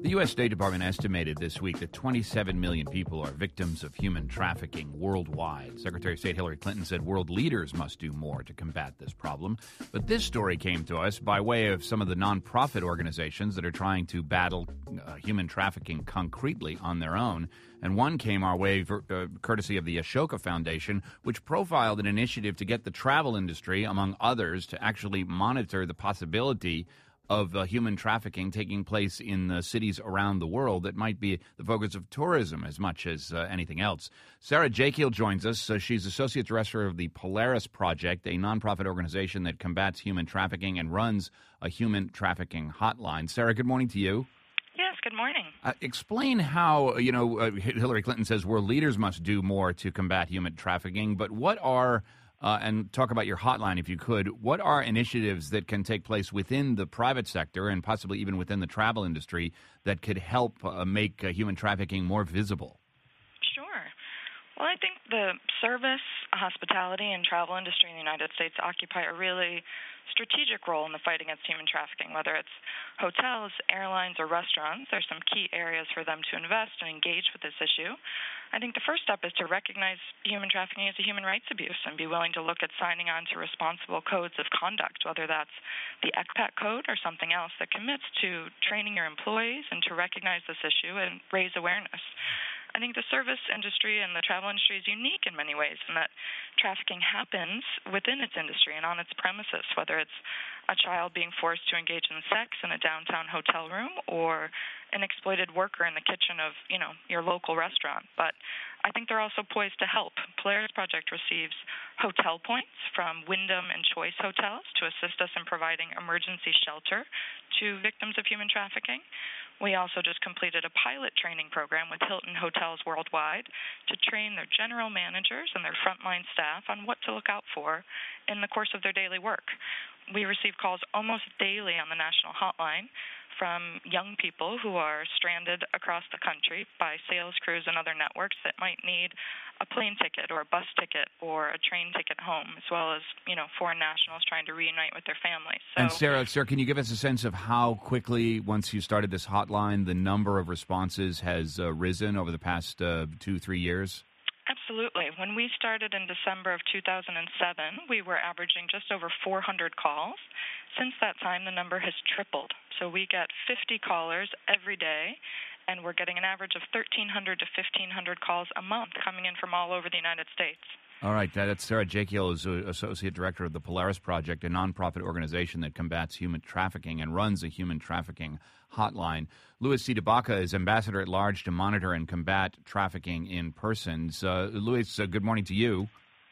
The U.S. State Department estimated this week that 27 million people are victims of human trafficking worldwide. Secretary of State Hillary Clinton said world leaders must do more to combat this problem. But this story came to us by way of some of the nonprofit organizations that are trying to battle human trafficking concretely on their own. And one came our way courtesy of the Ashoka Foundation, which profiled an initiative to get the travel industry, among others, to actually monitor the possibility of human trafficking taking place in cities around the world that might be the focus of tourism as much as anything else. Sarah Jekyll joins us. She's Associate Director of the Polaris Project, a nonprofit organization that combats human trafficking and runs a human trafficking hotline. Sarah, good morning to you. Yes, good morning. Explain how, Hillary Clinton says world leaders must do more to combat human trafficking, but what are... and talk about your hotline, if you could. What are initiatives that can take place within the private sector and possibly even within the travel industry that could help make human trafficking more visible? Sure. Well, I think the service, hospitality, and travel industry in the United States occupy a really strategic role in the fight against human trafficking. Whether it's hotels, airlines, or restaurants, there's some key areas for them to invest and engage with this issue. I think the first step is to recognize human trafficking as a human rights abuse and be willing to look at signing on to responsible codes of conduct, whether that's the ECPAT code or something else that commits to training your employees and to recognize this issue and raise awareness. I think the service industry and the travel industry is unique in many ways in that trafficking happens within its industry and on its premises, whether it's a child being forced to engage in sex in a downtown hotel room or an exploited worker in the kitchen of, your local restaurant. But I think they're also poised to help. Polaris Project receives hotel points from Wyndham and Choice hotels to assist us in providing emergency shelter to victims of human trafficking. We also just completed a pilot training program with Hilton Hotels Worldwide to train their general managers and their frontline staff on what to look out for in the course of their daily work. We receive calls almost daily on the national hotline from young people who are stranded across the country by sales crews and other networks that might need a plane ticket or a bus ticket or a train ticket home, as well as, foreign nationals trying to reunite with their families. So, and Sarah, can you give us a sense of how quickly, once you started this hotline, the number of responses has risen over the past 2-3 years? Absolutely. When we started in December of 2007, we were averaging just over 400 calls. Since that time, the number has tripled. So we get 50 callers every day, and we're getting an average of 1,300 to 1,500 calls a month coming in from all over the United States. All right. That's Sarah Jekyll, who's Associate Director of the Polaris Project, a nonprofit organization that combats human trafficking and runs a human trafficking hotline. Louis C. DeBaca is Ambassador at Large to monitor and combat trafficking in persons. Louis, good morning to you.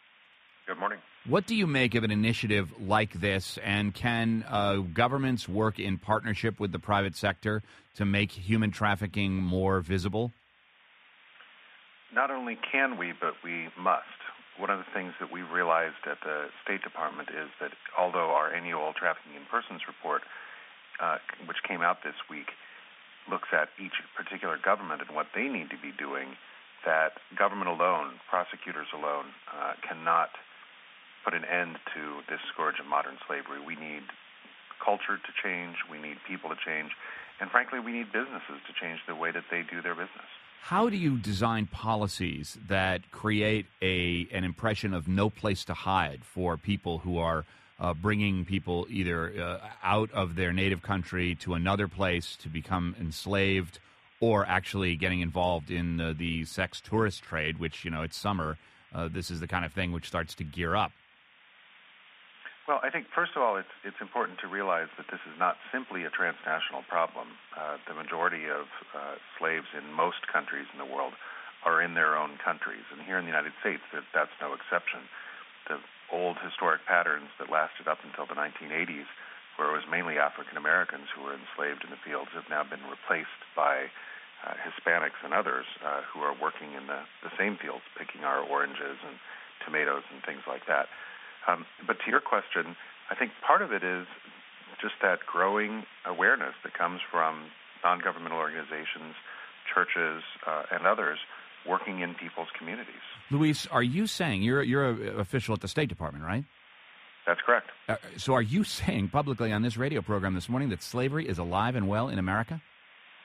Good morning. What do you make of an initiative like this, and can governments work in partnership with the private sector to make human trafficking more visible? Not only can we, but we must. One of the things that we realized at the State Department is that although our annual Trafficking in Persons report, which came out this week, looks at each particular government and what they need to be doing, that government alone, prosecutors alone, cannot put an end to this scourge of modern slavery. We need culture to change, we need people to change, and frankly, we need businesses to change the way that they do their business. How do you design policies that create an impression of no place to hide for people who are bringing people either out of their native country to another place to become enslaved, or actually getting involved in the sex tourist trade, which, it's summer. This is the kind of thing which starts to gear up. Well, I think, first of all, it's important to realize that this is not simply a transnational problem. The majority of slaves in most countries in the world are in their own countries, and here in the United States, that's no exception. The old historic patterns that lasted up until the 1980s, where it was mainly African Americans who were enslaved in the fields, have now been replaced by Hispanics and others who are working in the same fields, picking our oranges and tomatoes and things like that. But to your question, I think part of it is just that growing awareness that comes from non-governmental organizations, churches, and others working in people's communities. Luis, are you saying, you're an official at the State Department, right? That's correct. So are you saying publicly on this radio program this morning that slavery is alive and well in America?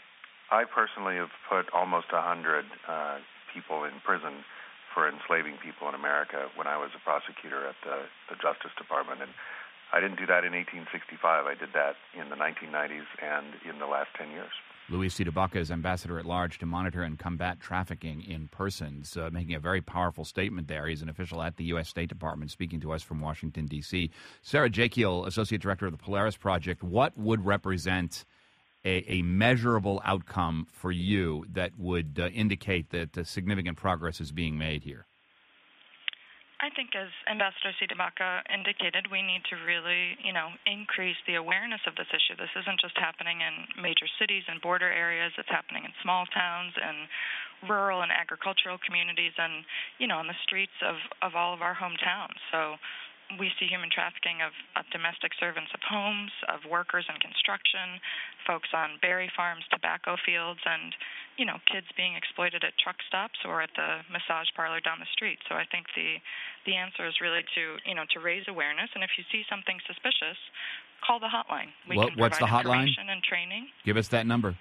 I personally have put almost 100 people in prison for enslaving people in America when I was a prosecutor at the Justice Department. And I didn't do that in 1865. I did that in the 1990s and in the last 10 years. Luis C. DeBacca is Ambassador-at-Large to monitor and combat trafficking in persons, making a very powerful statement there. He's an official at the U.S. State Department speaking to us from Washington, D.C. Sarah Jekiel, Associate Director of the Polaris Project, what would represent a measurable outcome for you that would indicate that significant progress is being made here? I think, as Ambassador C. DeBacca indicated, we need to really, increase the awareness of this issue. This isn't just happening in major cities and border areas. It's happening in small towns and rural and agricultural communities and, on the streets of all of our hometowns. So we see human trafficking of domestic servants of homes, of workers in construction, folks on berry farms, tobacco fields, and, kids being exploited at truck stops or at the massage parlor down the street. So I think the answer is really to raise awareness. And if you see something suspicious, call the hotline. What's the hotline? Information and training. Give us that number.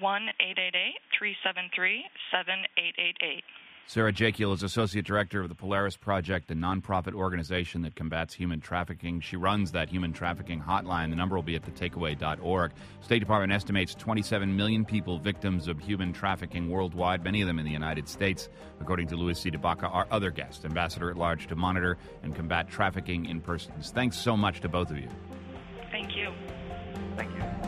1-888-373-7888. Sarah Jekiel is Associate Director of the Polaris Project, a nonprofit organization that combats human trafficking. She runs that human trafficking hotline. The number will be at thetakeaway.org. State Department estimates 27 million people victims of human trafficking worldwide, many of them in the United States. According to Luis C. DeBacca, our other guest, Ambassador-at-Large to monitor and combat trafficking in persons. Thanks so much to both of you. Thank you. Thank you.